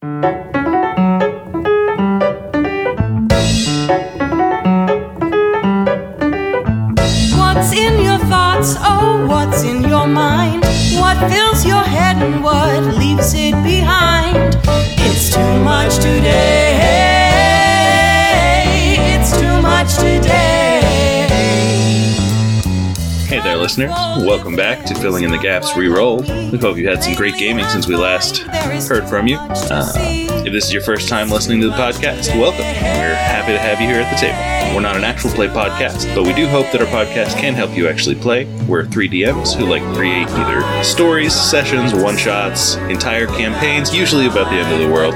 What's in your thoughts? Oh, what's in your mind? What fills your head and what leaves it behind? It's too much today. It's too much today. Hey there, listeners. Welcome back to Filling in the Gaps Re-Roll. We hope you had some great gaming since we last heard from you. If this is your first time listening to the podcast, welcome. We're happy to have you here at the table. We're not an actual play podcast, but we do hope that our podcast can help you actually play. We're three DMs who like to create either stories, sessions, one-shots, entire campaigns, usually about the end of the world,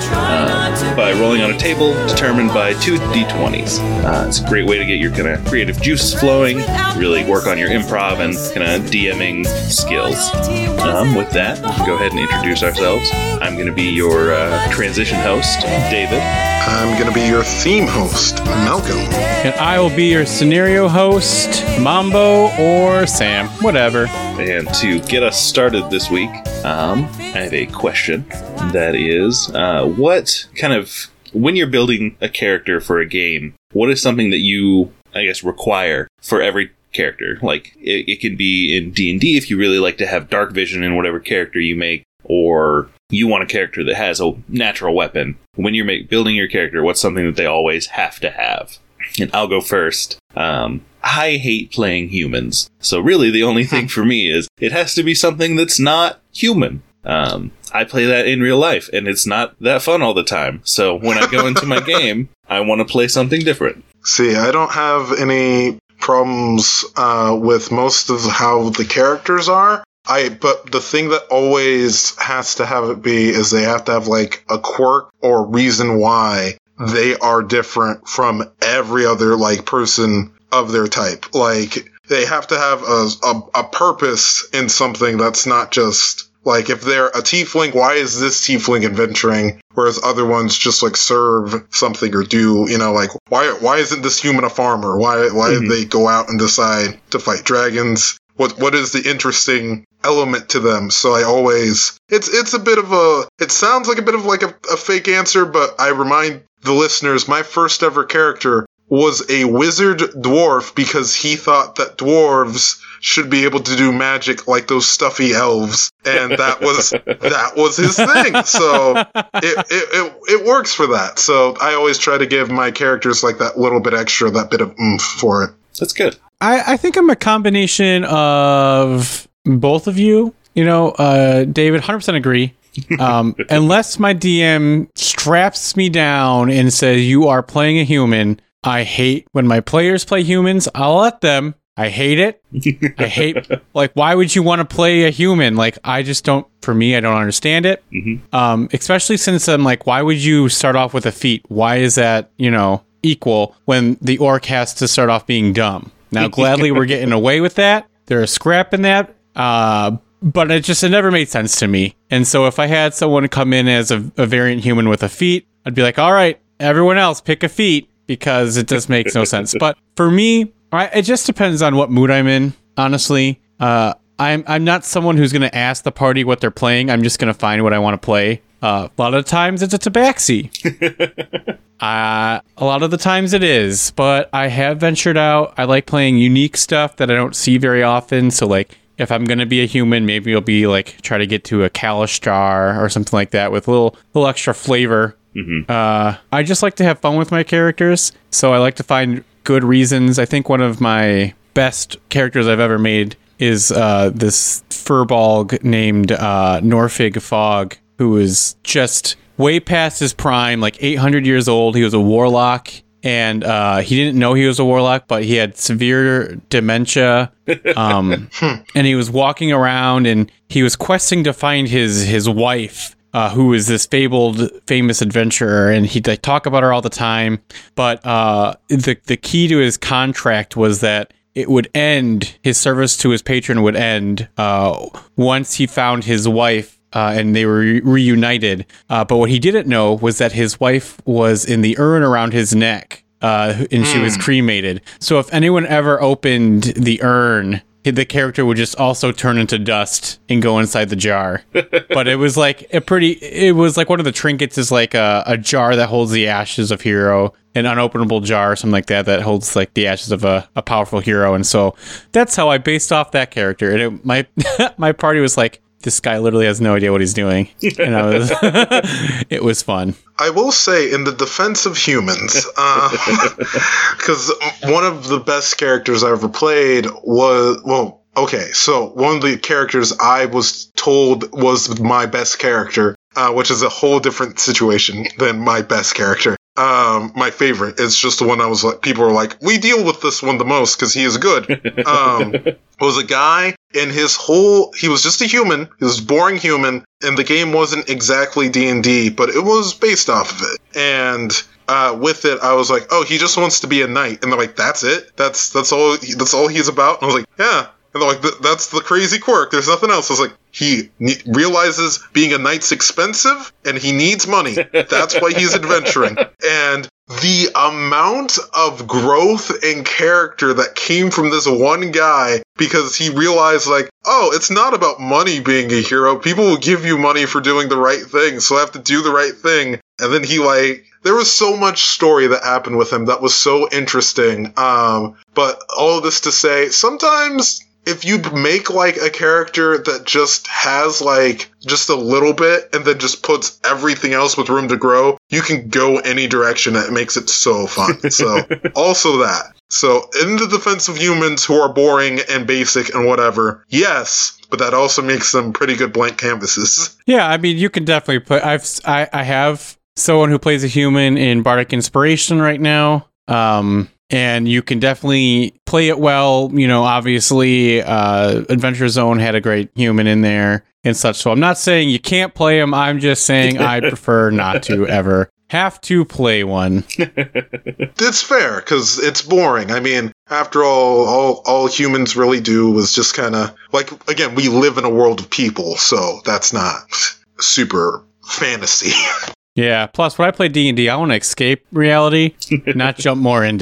by rolling on a table determined by 2 d20s. It's a great way to get your kind of creative juices flowing, really work on your improv and kind of DMing skills. With that, go ahead and introduce ourselves. I'm going to be your transition host, David. I'm going to be your theme host, Malcolm. And I will be your scenario host, Mambo or Sam, whatever. And to get us started this week, I have a question that is, what kind of, when you're building a character for a game, what is something that you, I guess, require for every character? Like, it can be in D&D if you really like to have dark vision in whatever character you make, or you want a character that has a natural weapon. When you're building your character, what's something that they always have to have? And I'll go first. I hate playing humans. So really the only thing for me is it has to be something that's not human. I play that in real life, and it's not that fun all the time. So when I go into my game, I want to play something different. See, I don't have any problems with most of how the characters are. But the thing that always has to have it be is they have to have like a quirk or reason why they are different from every other like person of their type. Like they have to have a purpose in something that's not just like if they're a tiefling, why is this tiefling adventuring? Whereas other ones just like serve something or do, you know, like why isn't this human a farmer? Why did they go out and decide to fight dragons? What is the interesting element to them? So I always, it's a bit of it sounds like a bit of like a fake answer, but I remind the listeners, my first ever character was a wizard dwarf because he thought that dwarves should be able to do magic like those stuffy elves, and that was his thing. So it works for that. So I always try to give my characters like that little bit extra, that bit of oomph for it. That's good. I think I'm a combination of both of you. You know, David, 100% agree. Unless my DM straps me down and says, you are playing a human. I hate when my players play humans. I'll let them. I hate it. I hate, like, why would you want to play a human? Like, I just don't, for me, I don't understand it. Mm-hmm. Especially since I'm like, why would you start off with a feat? Why is that, you know, equal when the orc has to start off being dumb? Now, gladly, we're getting away with that. There's scrap in that. But it never made sense to me. And so if I had someone come in as a variant human with a feat, I'd be like, all right, everyone else pick a feat, because it just makes no sense. But for me, it just depends on what mood I'm in, honestly. I'm not someone who's going to ask the party what they're playing. I'm just going to find what I want to play. A lot of the times it's a tabaxi. A lot of the times it is, but I have ventured out. I like playing unique stuff that I don't see very often. So like if I'm going to be a human, maybe it'll be like try to get to a Kalashtar or something like that with a little extra flavor. Mm-hmm. I just like to have fun with my characters. So I like to find good reasons. I think one of my best characters I've ever made is this furbolg named Norfig Fog, who is just way past his prime, like 800 years old. He was a warlock, and he didn't know he was a warlock, but he had severe dementia. And he was walking around, and he was questing to find his wife, who is this famous adventurer, and he'd like, talk about her all the time. But the key to his contract was that it would end, his service to his patron would end once he found his wife. And they were reunited. But what he didn't know was that his wife was in the urn around his neck, and she was cremated. So if anyone ever opened the urn, the character would just also turn into dust and go inside the jar. But it was like one of the trinkets is like a jar that holds the ashes of hero, an unopenable jar or something like that holds like the ashes of a powerful hero. And so that's how I based off that character. And my party was like, this guy literally has no idea what he's doing. And it was fun. I will say, in the defense of humans, because one of the best characters I ever played was, so one of the characters I was told was my best character, which is a whole different situation than my best character. My favorite is just the one I was like, people were like, we deal with this one the most because he is good. Was a guy in he was just a human. He was a boring human, and the game wasn't exactly D&D, but it was based off of it. And with it, I was like, oh, he just wants to be a knight. And they're like, that's it? That's all he's about? And I was like, yeah. And they're like, that's the crazy quirk. There's nothing else. I was like, he realizes being a knight's expensive, and he needs money. That's why he's adventuring. And the amount of growth and character that came from this one guy, because he realized, like, oh, it's not about money being a hero. People will give you money for doing the right thing, so I have to do the right thing. And then there was so much story that happened with him that was so interesting. But all of this to say, sometimes if you make like a character that just has like just a little bit and then just puts everything else with room to grow, you can go any direction. That makes it so fun. So also that. So in the defense of humans who are boring and basic and whatever, yes, but that also makes them pretty good blank canvases. Yeah, I mean, you can definitely put. I have someone who plays a human in Bardic Inspiration right now. And you can definitely play it well. You know, obviously, Adventure Zone had a great human in there and such. So I'm not saying you can't play him. I'm just saying I prefer not to ever have to play one. It's fair, because it's boring. I mean, after all humans really do is just kind of, like, again, we live in a world of people, so that's not super fantasy. Yeah, plus when I play D&D, I want to escape reality, not jump more into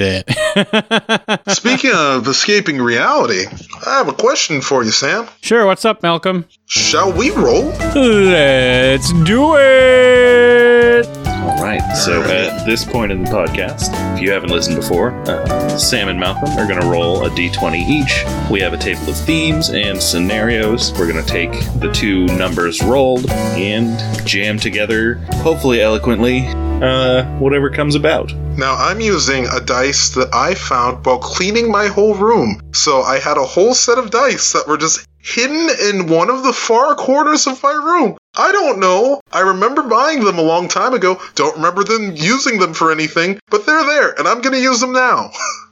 it. Speaking of escaping reality, I have a question for you, Sam. Sure, what's up, Malcolm? Shall we roll? Let's do it! All right, so at this point in the podcast, if you haven't listened before, Sam and Malcolm are going to roll a d20 each. We have a table of themes and scenarios. We're going to take the two numbers rolled and jam together, hopefully eloquently, whatever comes about. Now, I'm using a dice that I found while cleaning my whole room. So I had a whole set of dice that were just hidden in one of the far corners of my room. I don't know. I remember buying them a long time ago. Don't remember them using them for anything, but they're there, and I'm going to use them now.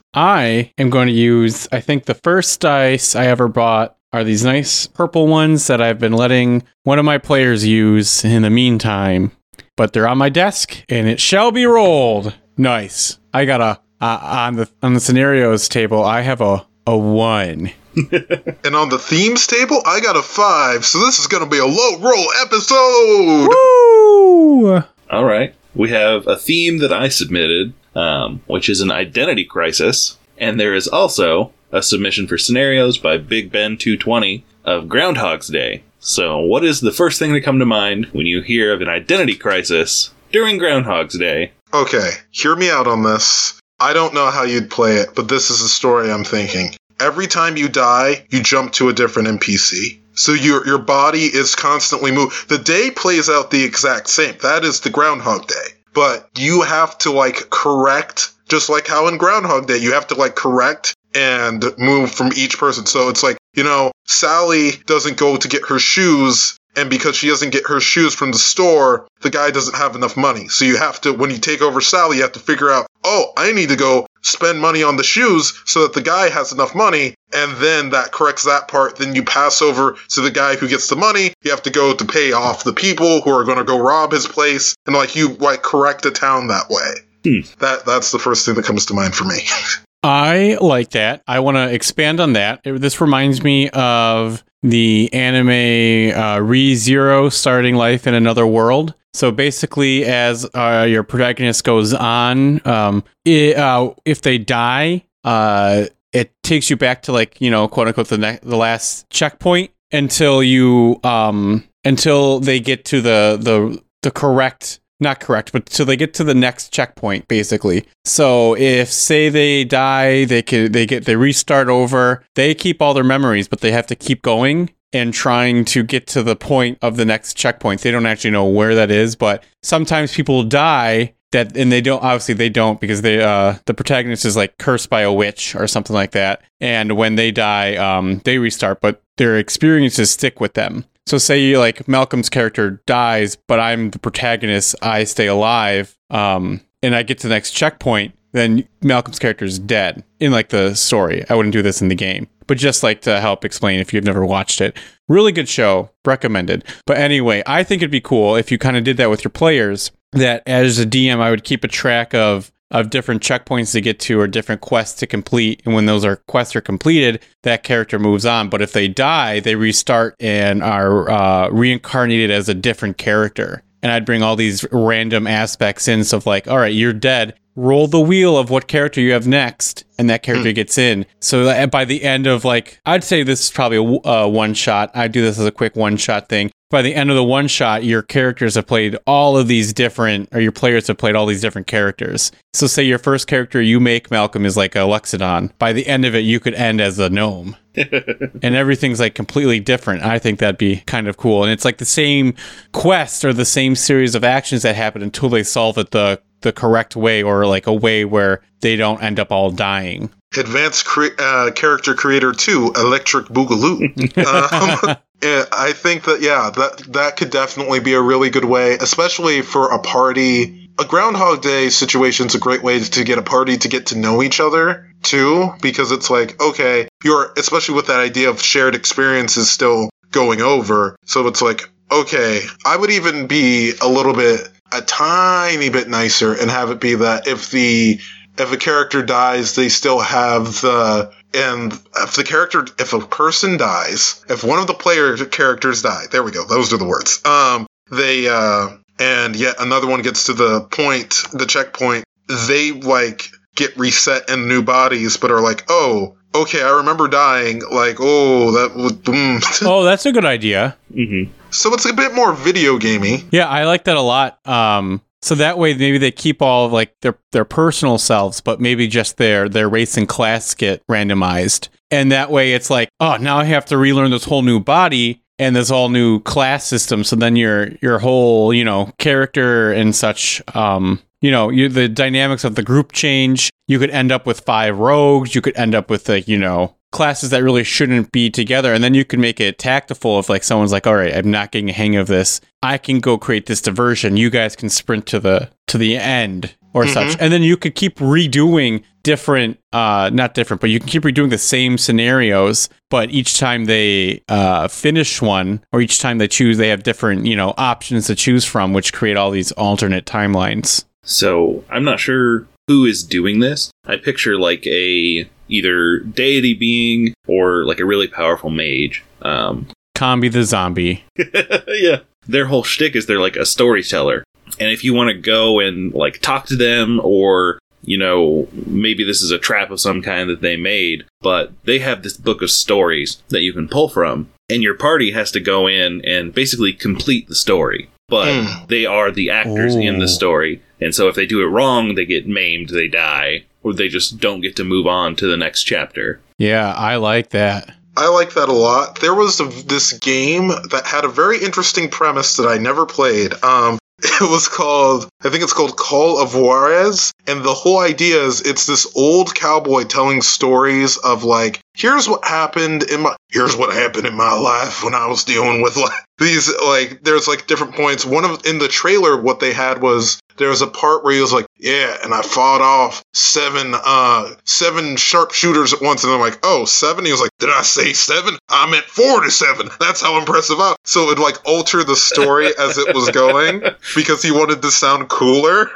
I am going to use, I think the first dice I ever bought are these nice purple ones that I've been letting one of my players use in the meantime. But they're on my desk, and it shall be rolled. Nice. I got on the scenarios table, I have a 1. And on the themes table, I got a 5, so this is going to be a low roll episode! Woo! All right. We have a theme that I submitted, which is an identity crisis, and there is also a submission for scenarios by Big Ben 220 of Groundhog's Day. So what is the first thing to come to mind when you hear of an identity crisis during Groundhog's Day? Okay, hear me out on this. I don't know how you'd play it, but this is the story I'm thinking. Every time you die, you jump to a different NPC. So your body is constantly moving. The day plays out the exact same. That is the Groundhog Day. But you have to, like, correct, just like how in Groundhog Day, you have to, like, correct and move from each person. So it's like, you know, Sally doesn't go to get her shoes, and because she doesn't get her shoes from the store, the guy doesn't have enough money. So you have to, when you take over Sally, you have to figure out, oh, I need to go spend money on the shoes so that the guy has enough money, and then that corrects that part. Then you pass over to the guy who gets the money. You have to go to pay off the people who are going to go rob his place, and like you like correct a town that way. That's the first thing that comes to mind for me. I like that. I want to expand on that. This reminds me of the anime ReZero, Starting Life in Another World. So basically, as your protagonist goes on, if they die, it takes you back to like, you know, quote unquote the last checkpoint until you until they get to the correct, not correct, but till they get to the next checkpoint, basically. So if say they die, they restart over. They keep all their memories, but they have to keep going and trying to get to the point of the next checkpoint. They don't actually know where that is, but sometimes people die and they don't because the protagonist is like cursed by a witch or something like that. And when they die, they restart, but their experiences stick with them. So say like Malcolm's character dies, but I'm the protagonist, I stay alive, and I get to the next checkpoint, then Malcolm's character is dead in like the story. I wouldn't do this in the game, but just like to help explain if you've never watched it. Really good show, recommended. But anyway, I think it'd be cool if you kind of did that with your players, that as a DM, I would keep a track of different checkpoints to get to or different quests to complete. And when those quests are completed, that character moves on. But if they die, they restart and are reincarnated as a different character. And I'd bring all these random aspects in. So like, all right, you're dead. Roll the wheel of what character you have next, and that character gets in. So that by the end of like, I'd say this is probably a one shot. I'd do this as a quick one shot thing. By the end of the one shot, your characters have played all of these different, or your players have played all these different characters. So say your first character you make, Malcolm, is like a Loxodon. By the end of it, you could end as a gnome. And everything's like completely different. I think that'd be kind of cool. And it's like the same quest or the same series of actions that happen until they solve it the correct way, or like a way where they don't end up all dying. Advanced Character Creator 2, Electric Boogaloo. I think that, that could definitely be a really good way, especially for a party. A Groundhog Day situation is a great way to get a party to get to know each other, too, because it's like, okay, especially with that idea of shared experiences still going over. So it's like, okay, I would even be a tiny bit nicer and have it be that if a character dies, they still have if a person dies, if one of the player characters die, there we go, those are the words. And yet another one gets to the checkpoint, they like get reset in new bodies, but are like, oh, okay, I remember dying. Like, oh, that was. Oh, that's a good idea. Mm-hmm. So it's a bit more video gamey. Yeah, I like that a lot. So that way, maybe they keep all of like their personal selves, but maybe just their race and class get randomized. And that way, it's like, oh, now I have to relearn this whole new body and this all new class system. So then your whole, character and such, the dynamics of the group change. You could end up with 5 rogues. You could end up with classes that really shouldn't be together, and then you can make it tactful if like someone's like, all right, I'm not getting a hang of this, I can go create this diversion, you guys can sprint to the end or such, and then you could keep redoing different but you can keep redoing the same scenarios, but each time they finish one, or each time they choose, they have different options to choose from, which create all these alternate timelines. So I'm not sure who is doing this. I picture like a either deity being or like a really powerful mage. Combi the zombie. Yeah. Their whole shtick is they're like a storyteller. And if you want to go and like talk to them, or, maybe this is a trap of some kind that they made, but they have this book of stories that you can pull from, and your party has to go in and basically complete the story. But they are the actors in the story. And so if they do it wrong, they get maimed, they die, or they just don't get to move on to the next chapter. Yeah, I like that. I like that a lot. There was this game that had a very interesting premise that I never played. It was called Call of Juarez, and the whole idea is it's this old cowboy telling stories of like, here's what happened in my life when I was dealing with like these, like, there's like different points. In the trailer, what they had was there was a part where he was like, yeah, and I fought off seven sharpshooters at once, and I'm like, oh, 7? He was like, did I say 7? I meant 4 to 7. That's how impressive I. So it would like alter the story as it was going because he wanted to sound cooler.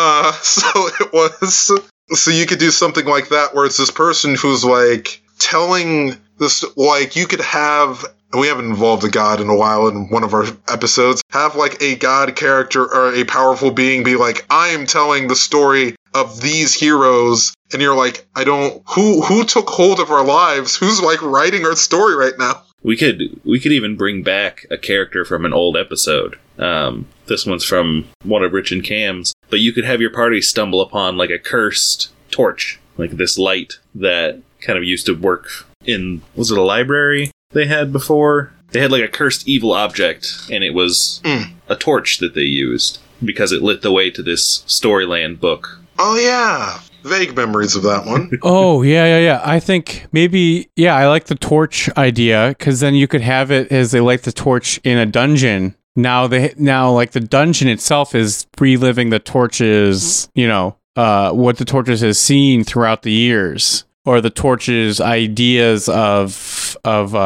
So you could do something like that where it's this person who's like telling this, like you could have. We haven't involved a god in a while in one of our episodes. Have like a god character or a powerful being be like, I am telling the story of these heroes, and you're like, who took hold of our lives? Who's like writing our story right now? We could even bring back a character from an old episode. This one's from one of Rich and Cam's, but you could have your party stumble upon like a cursed torch, like this light that kind of used to work in, was it a library they had before? They had like a cursed evil object, and it was a torch that they used because it lit the way to this Storyland book. Oh yeah, vague memories of that one. Oh, yeah. I think maybe, I like the torch idea, because then you could have it as they light the torch in a dungeon. Now like the dungeon itself is reliving the torches, what the torches has seen throughout the years, or the torches' ideas of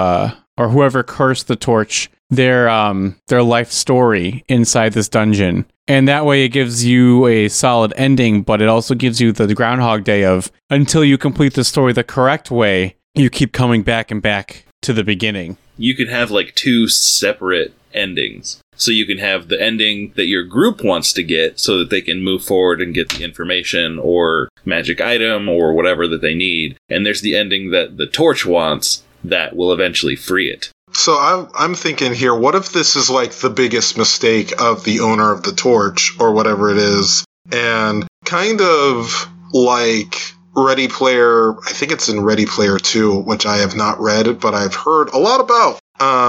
or whoever cursed the torch, their life story inside this dungeon. And that way it gives you a solid ending, but it also gives you the Groundhog Day of, until you complete the story the correct way, you keep coming back and back to the beginning. You could have like two separate endings. So you can have the ending that your group wants to get so that they can move forward and get the information or magic item or whatever that they need. And there's the ending that the torch wants that will eventually free it. So I'm thinking here, what if this is like the biggest mistake of the owner of the torch or whatever it is, and kind of like Ready Player, I think it's in Ready Player 2, which I have not read, but I've heard a lot about.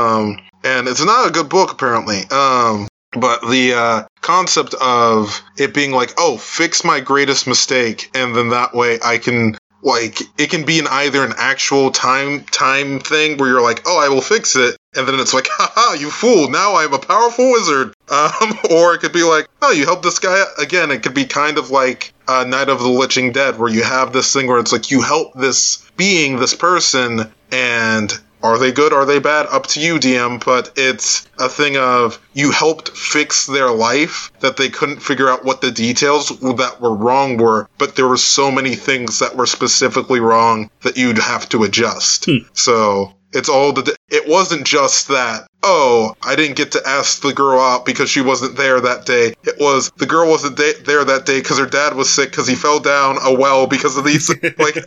And it's not a good book, apparently. But the concept of it being like, oh, fix my greatest mistake, and then that way I can, like, it can be either an actual time thing where you're like, oh, I will fix it, and then it's like, haha, you fool, now I'm a powerful wizard. Or it could be like, oh, you helped this guy. Again, it could be kind of like Night of the Living Dead, where you have this thing where it's like, you help this being, this person, and are they good? Are they bad? Up to you, DM. But it's a thing of you helped fix their life that they couldn't figure out what the details that were wrong were. But there were so many things that were specifically wrong that you'd have to adjust. So it's all it wasn't just that, oh, I didn't get to ask the girl out because she wasn't there that day. It was the girl wasn't there that day because her dad was sick because he fell down a well because of these like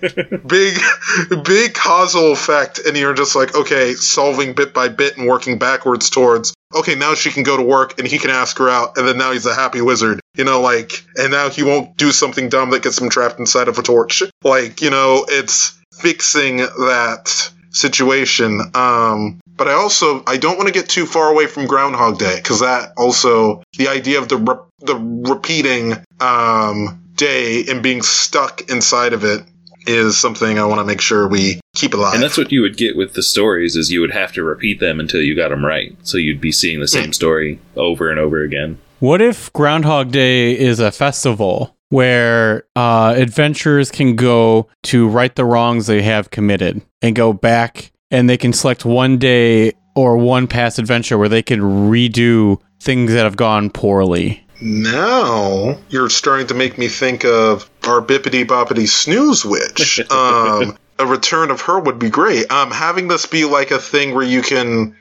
big causal effect. And you're just like, okay, solving bit by bit and working backwards towards, okay, now she can go to work and he can ask her out. And then now he's a happy wizard, and now he won't do something dumb that gets him trapped inside of a torch. It's fixing that situation. But I don't want to get too far away from Groundhog Day, because that also, the idea of the repeating day and being stuck inside of it is something I want to make sure we keep alive. And that's what you would get with the stories, is you would have to repeat them until you got them right. So you'd be seeing the same story over and over again. What if Groundhog Day is a festival where adventurers can go to right the wrongs they have committed and go back, and they can select one day or one past adventure where they can redo things that have gone poorly? Now you're starting to make me think of our Bippity Boppity Snooze Witch. A return of her would be great. Having this be like a thing where you can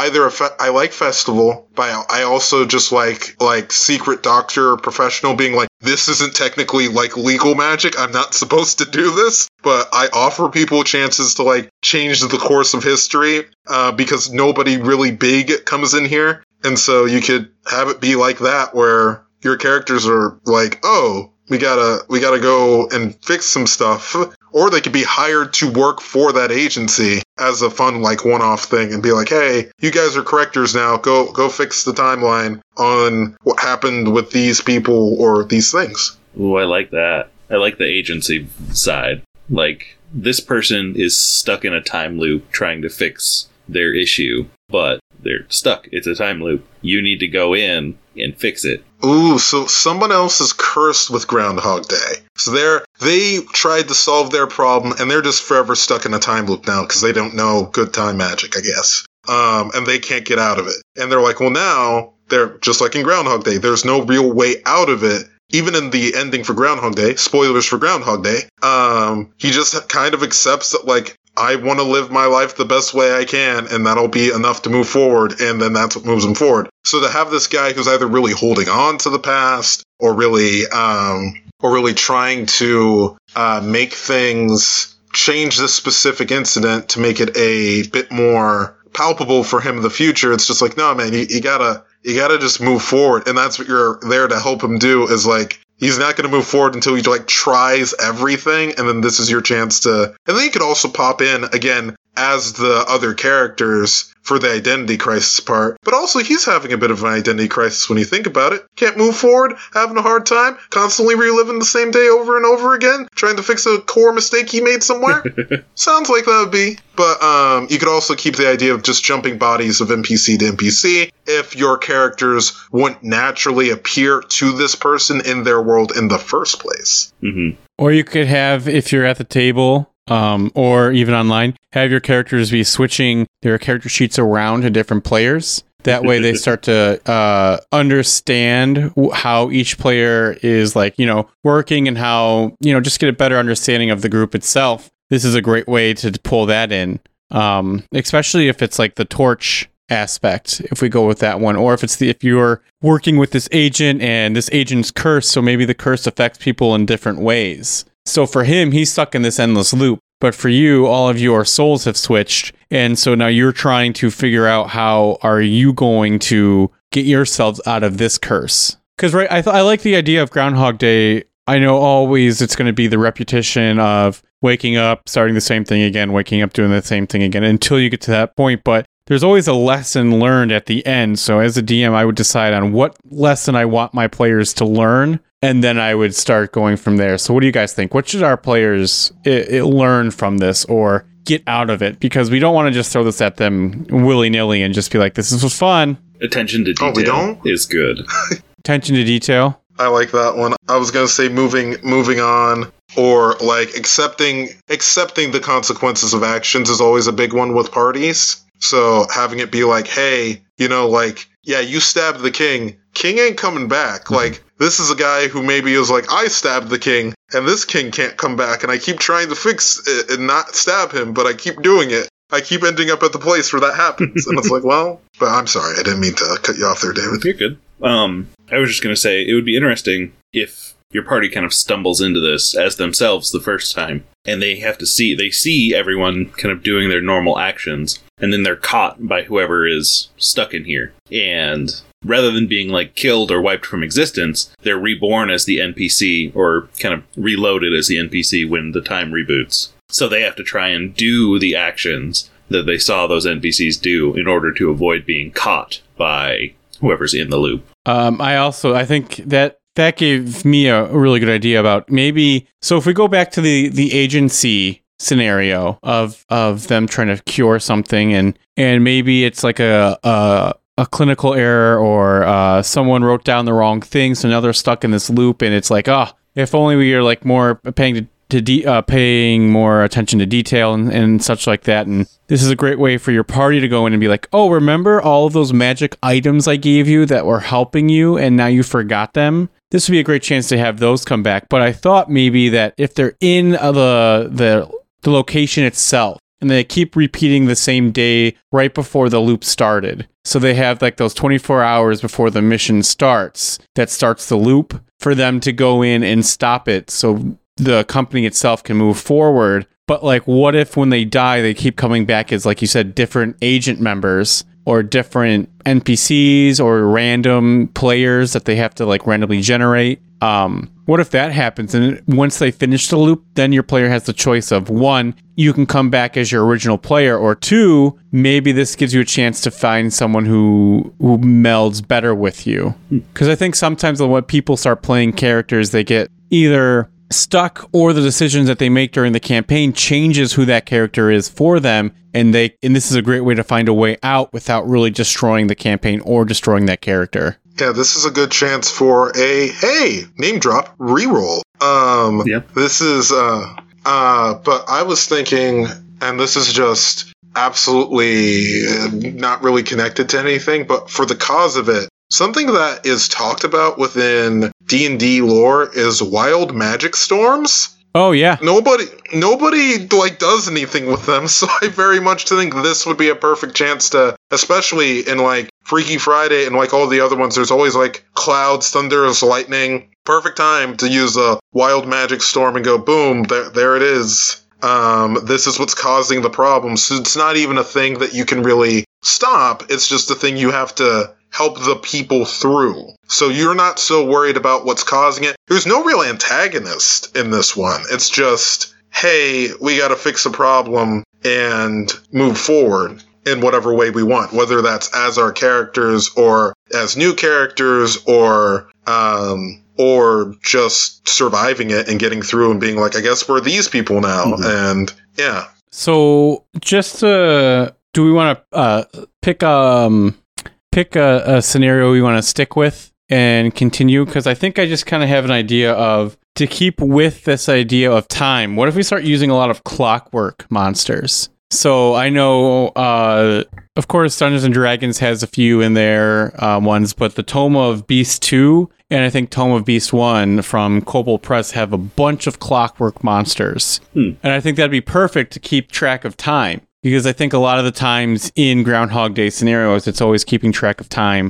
I like festival, but I also just like secret doctor or professional being like, this isn't technically like legal magic. I'm not supposed to do this, but I offer people chances to like change the course of history because nobody really big comes in here. And so you could have it be like that, where your characters are like, oh, we gotta go and fix some stuff. Or they could be hired to work for that agency as a fun, like, one-off thing and be like, hey, you guys are correctors now. Go fix the timeline on what happened with these people or these things. Ooh, I like that. I like the agency side. Like, this person is stuck in a time loop trying to fix their issue, but they're stuck. It's a time loop. You need to go in and fix it. Ooh, so someone else is cursed with Groundhog Day. So they tried to solve their problem, and they're just forever stuck in a time loop now because they don't know good time magic, I guess. And they can't get out of it. And they're like, well, now they're just like in Groundhog Day. There's no real way out of it. Even in the ending for Groundhog Day, spoilers for Groundhog Day, he just kind of accepts that, like, I want to live my life the best way I can, and that'll be enough to move forward, and then that's what moves him forward. So to have this guy who's either really holding on to the past, or really or really trying to make things change this specific incident to make it a bit more palpable for him in the future. It's just like, no, man, you gotta just move forward. And that's what you're there to help him do, is like, he's not going to move forward until he like tries everything. And then this is your chance to, and then you could also pop in again as the other characters for the identity crisis part. But also he's having a bit of an identity crisis when you think about it. Can't move forward, having a hard time, constantly reliving the same day over and over again, trying to fix a core mistake he made somewhere. Sounds like that would be. But you could also keep the idea of just jumping bodies of NPC to NPC if your characters wouldn't naturally appear to this person in their world in the first place. Mm-hmm. Or you could have, if you're at the table, or even online, have your characters be switching their character sheets around to different players. That way they start to understand how each player is like, working, and how, just get a better understanding of the group itself. This is a great way to pull that in, especially if it's like the torch aspect, if we go with that one, or if you're working with this agent and this agent's cursed, so maybe the curse affects people in different ways. So for him, he's stuck in this endless loop. But for you, all of your souls have switched. And so now you're trying to figure out how are you going to get yourselves out of this curse. Because, right, I like the idea of Groundhog Day. I know always it's going to be the repetition of waking up, starting the same thing again, waking up, doing the same thing again until you get to that point. But there's always a lesson learned at the end. So as a DM, I would decide on what lesson I want my players to learn, and then I would start going from there. So what do you guys think? What should our players learn from this or get out of it? Because we don't want to just throw this at them willy-nilly and just be like, this was fun. Attention to detail is good. Attention to detail. I like that one. I was going to say moving on, or like accepting the consequences of actions is always a big one with parties. So having it be like, hey, yeah, you stabbed the king. King ain't coming back. Like, this is a guy who maybe is like, I stabbed the king, and this king can't come back, and I keep trying to fix it and not stab him, but I keep doing it. I keep ending up at the place where that happens. And it's like, well, but I'm sorry. I didn't mean to cut you off there, David. You're good. I was just going to say, it would be interesting if your party kind of stumbles into this as themselves the first time, and they see everyone kind of doing their normal actions, and then they're caught by whoever is stuck in here. And rather than being like killed or wiped from existence, they're reborn as the NPC, or kind of reloaded as the NPC when the time reboots. So they have to try and do the actions that they saw those NPCs do in order to avoid being caught by whoever's in the loop. I think that gave me a really good idea about maybe, so if we go back to the agency scenario of them trying to cure something, and maybe it's like a clinical error, or someone wrote down the wrong thing, so now they're stuck in this loop, and it's like, if only we are like more paying more attention to detail and such like that. And this is a great way for your party to go in and be like, oh, remember all of those magic items I gave you that were helping you, and now you forgot them? This would be a great chance to have those come back. But I thought maybe that if they're in the location itself, and they keep repeating the same day right before the loop started, so they have like those 24 hours before the mission starts, that starts the loop, for them to go in and stop it so the company itself can move forward. But like, what if when they die, they keep coming back as, like you said, different agent members, or different NPCs, or random players that they have to like randomly generate? What if that happens? And once they finish the loop, then your player has the choice of, one, you can come back as your original player, or two, maybe this gives you a chance to find someone who melds better with you. Because I think sometimes when people start playing characters, they get either stuck, or the decisions that they make during the campaign changes who that character is for them, and this is a great way to find a way out without really destroying the campaign or destroying that character. Yeah, this is a good chance for a name drop reroll. This is but I was thinking, and this is just absolutely not really connected to anything, but for the cause of it, something that is talked about within D&D lore is wild magic storms. Oh, yeah. Nobody like does anything with them, so I very much think this would be a perfect chance to, especially in like Freaky Friday and like all the other ones, there's always like clouds, thunders, lightning. Perfect time to use a wild magic storm and go boom, there it is. This is what's causing the problem. So it's not even a thing that you can really stop. It's just a thing you have to help the people through. So you're not so worried about what's causing it. There's no real antagonist in this one. It's just, hey, we got to fix a problem and move forward in whatever way we want, whether that's as our characters or as new characters or just surviving it and getting through and being like, I guess we're these people now. Mm-hmm. And yeah. So just do we want to pick a scenario we want to stick with and continue? Because I think I just kind of have an idea of, to keep with this idea of time, what if we start using a lot of clockwork monsters? So I know, of course, Dungeons & Dragons has a few in their ones, but the Tome of Beast 2 and I think Tome of Beast 1 from Kobold Press have a bunch of clockwork monsters. And I think that'd be perfect to keep track of time. Because I think a lot of the times in Groundhog Day scenarios, it's always keeping track of time,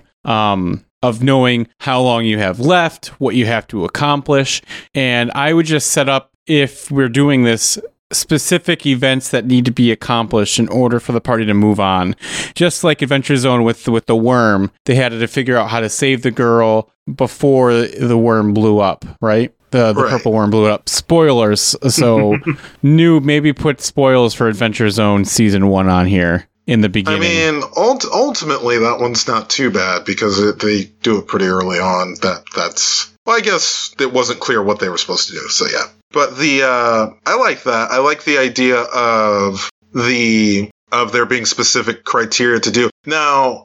of knowing how long you have left, what you have to accomplish. And I would just set up, if we're doing this, specific events that need to be accomplished in order for the party to move on. Just like Adventure Zone with the worm, they had to figure out how to save the girl before the worm blew up, right? The right. Purple worm blew up. Spoilers. So maybe put spoilers for Adventure Zone Season 1 on here in the beginning. I mean, ultimately that one's not too bad because they do it pretty early on. That's well, I guess it wasn't clear what they were supposed to do, so yeah. But I like that. I like the idea of there being specific criteria to do. Now,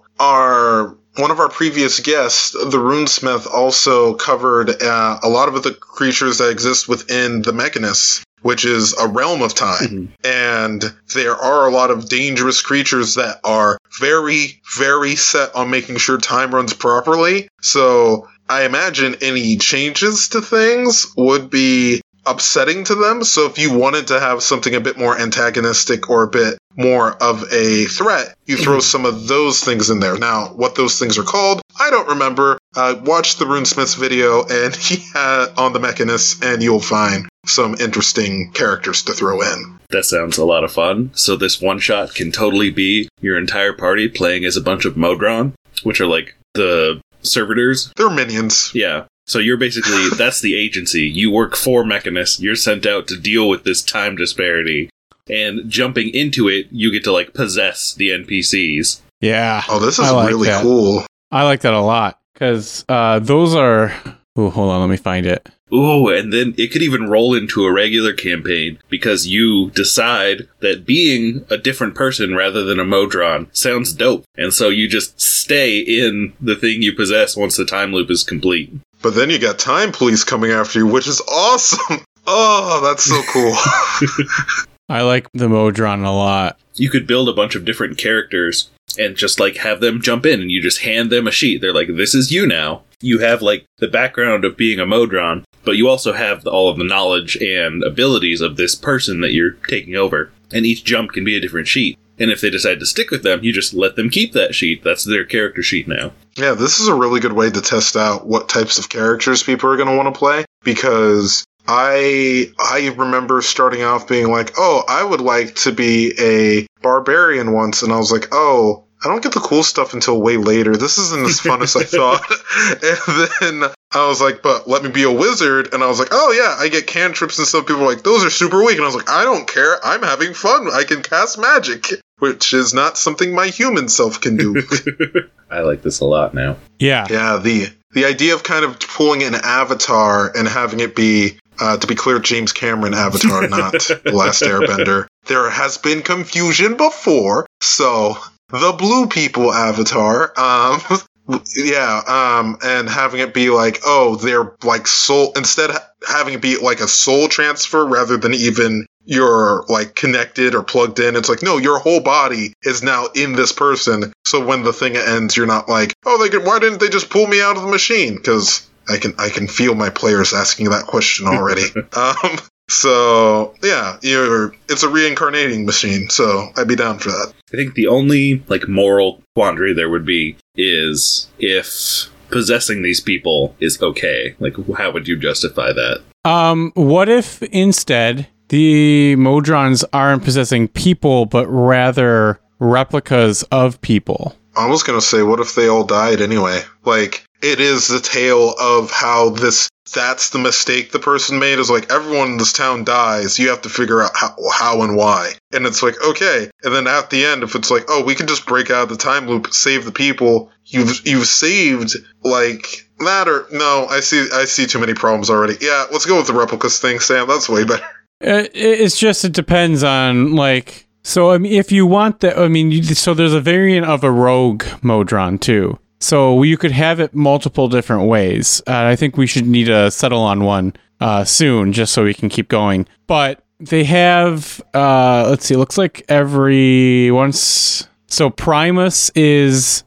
one of our previous guests, the Runesmith, also covered a lot of the creatures that exist within the Mechanus, which is a realm of time. Mm-hmm. And there are a lot of dangerous creatures that are very, very set on making sure time runs properly. So I imagine any changes to things would be upsetting to them. So if you wanted to have something a bit more antagonistic or a bit more of a threat, you throw some of those things in there. Now, what those things are called, I don't remember. Watch the Runesmith's video and he had on the Mechanus, and you'll find some interesting characters to throw in. That sounds a lot of fun. So this one shot can totally be your entire party playing as a bunch of Modron, which are like the servitors. They're minions. Yeah. So you're basically, that's the agency. You work for Mechanus. You're sent out to deal with this time disparity. And jumping into it, you get to, like, possess the NPCs. Yeah. Oh, this is really cool. I like that a lot. Because those are... Oh, hold on, let me find it. Ooh, and then it could even roll into a regular campaign because you decide that being a different person rather than a Modron sounds dope. And so you just stay in the thing you possess once the time loop is complete. But then you got Time Police coming after you, which is awesome. Oh, that's so cool. I like the Modron a lot. You could build a bunch of different characters and just, like, have them jump in, and you just hand them a sheet. They're like, this is you now. You have, like, the background of being a Modron, but you also have all of the knowledge and abilities of this person that you're taking over. And each jump can be a different sheet. And if they decide to stick with them, you just let them keep that sheet. That's their character sheet now. Yeah, this is a really good way to test out what types of characters people are going to want to play, because I remember starting off being like, oh, I would like to be a barbarian once, and I was like, oh, I don't get the cool stuff until way later. This isn't as fun as I thought. And then I was like, but let me be a wizard. And I was like, oh yeah, I get cantrips and stuff. People are like, those are super weak. And I was like, I don't care. I'm having fun. I can cast magic, which is not something my human self can do. I like this a lot now. Yeah. Yeah, the idea of kind of pulling an avatar and having it be, to be clear, James Cameron Avatar, not The Last Airbender. There has been confusion before, so... The Blue People Avatar, and having it be like, oh, they're like soul, instead having it be like a soul transfer rather than even you're like connected or plugged in. It's like, no, your whole body is now in this person. So when the thing ends, you're not like, oh, why didn't they just pull me out of the machine? Because I can feel my players asking that question already. So yeah, it's a reincarnating machine. So I'd be down for that. I think the only moral quandary there would be is if possessing these people is okay. How would you justify that? What if instead the Modrons aren't possessing people, but rather replicas of people? I was going to say, what if they all died anyway? It is the tale of how that's the mistake the person made, is everyone in this town dies. You have to figure out how and why. And it's okay. And then at the end, if it's we can just break out of the time loop, save the people you've saved, that, or no, I see too many problems already. Yeah, let's go with the replicas thing, Sam. That's way better. It depends on so I mean, if you want that, I mean, so there's a variant of a rogue Modron too. So you could have it multiple different ways. I think we should need to settle on one soon, just so we can keep going. But they have, let's see, it looks like so Primus is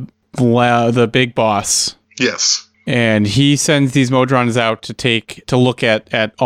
the big boss. Yes. And he sends these Modrons out to look at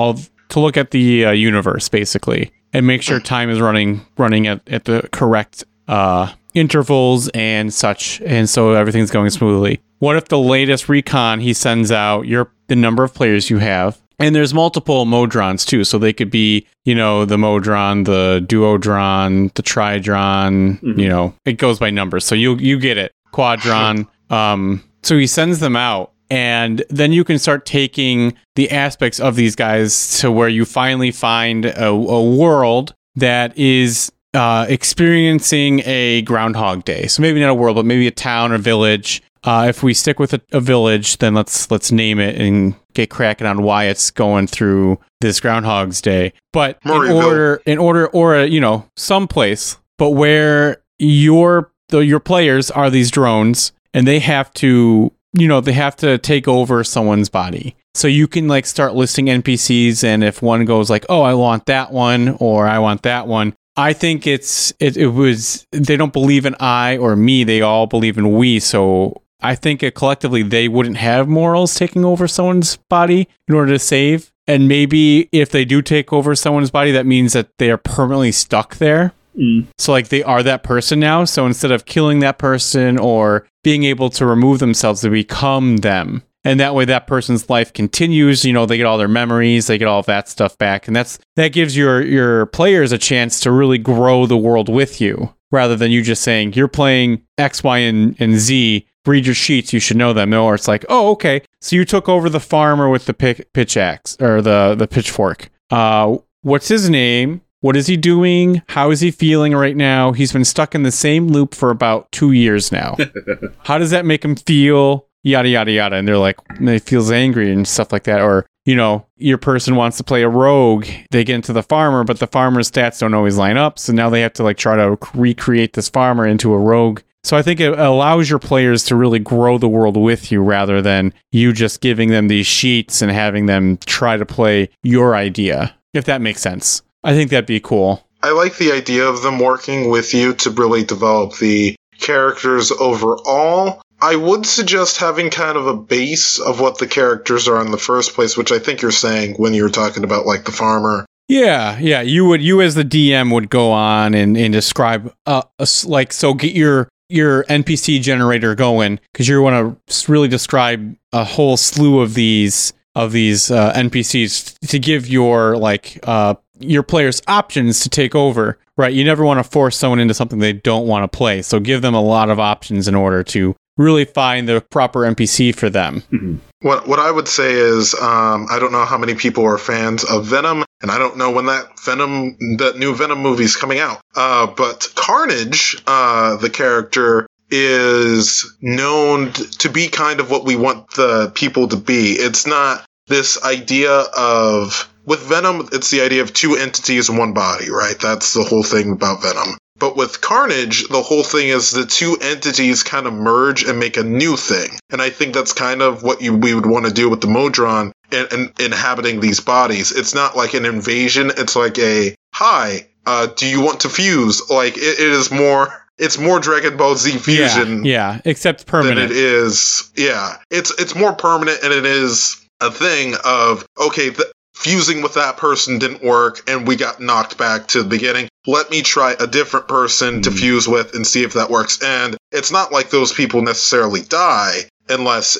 the universe, basically, and make sure time is running at the correct intervals and such, and so everything's going smoothly. What if the latest recon he sends out, the number of players you have, and there's multiple Modrons too, so they could be, the Modron, the Duodron, the Tridron, it goes by numbers, so you get it, Quadron. So he sends them out, and then you can start taking the aspects of these guys to where you finally find a world that is experiencing a Groundhog Day. So maybe not a world, but maybe a town or village. If we stick with a village, then let's name it and get cracking on why it's going through this Groundhog's Day. But in order, or someplace, but where your players are these drones, and they have to take over someone's body. So you can start listing NPCs, and if one goes oh, I want that one, or I want that one. I think it was, they don't believe in I or me, they all believe in we. So I think collectively they wouldn't have morals taking over someone's body in order to save. And maybe if they do take over someone's body, that means that they are permanently stuck there. So they are that person now. So instead of killing that person or being able to remove themselves, they become them. And that way that person's life continues. They get all their memories, they get all of that stuff back. And that gives your players a chance to really grow the world with you, rather than you just saying, you're playing X, Y, and Z, read your sheets, you should know them. No, or it's oh, okay. So you took over the farmer with the pitch axe, or the pitchfork. What's his name? What is he doing? How is he feeling right now? He's been stuck in the same loop for about 2 years now. How does that make him feel? Yada, yada, yada. And he feels angry and stuff like that. Or, your person wants to play a rogue. They get into the farmer, but the farmer's stats don't always line up. So now they have to try to recreate this farmer into a rogue. So I think it allows your players to really grow the world with you, rather than you just giving them these sheets and having them try to play your idea, if that makes sense. I think that'd be cool. I like the idea of them working with you to really develop the characters overall. I would suggest having kind of a base of what the characters are in the first place, which I think you're saying when you're talking about the farmer. Yeah. You as the DM would go on and describe so get your NPC generator going, because you want to really describe a whole slew of these NPCs to give your players options to take over. Right? You never want to force someone into something they don't want to play. So give them a lot of options in order to really find the proper NPC for them. Mm-hmm. What I would say is, I don't know how many people are fans of Venom, and I don't know when that new Venom movie is coming out. But Carnage, the character, is known to be kind of what we want the people to be. It's not this idea of, with Venom, it's the idea of two entities in one body, right? That's the whole thing about Venom. But with Carnage, the whole thing is the two entities kind of merge and make a new thing. And I think that's kind of what we would want to do with the Modron and inhabiting these bodies. It's not like an invasion. It's hi, do you want to fuse? It is more... It's more Dragon Ball Z fusion. Yeah, except permanent. Than it is... Yeah, it's more permanent, and it is a thing of, okay, fusing with that person didn't work and we got knocked back to the beginning. Let me try a different person to fuse with and see if that works. And it's not like those people necessarily die unless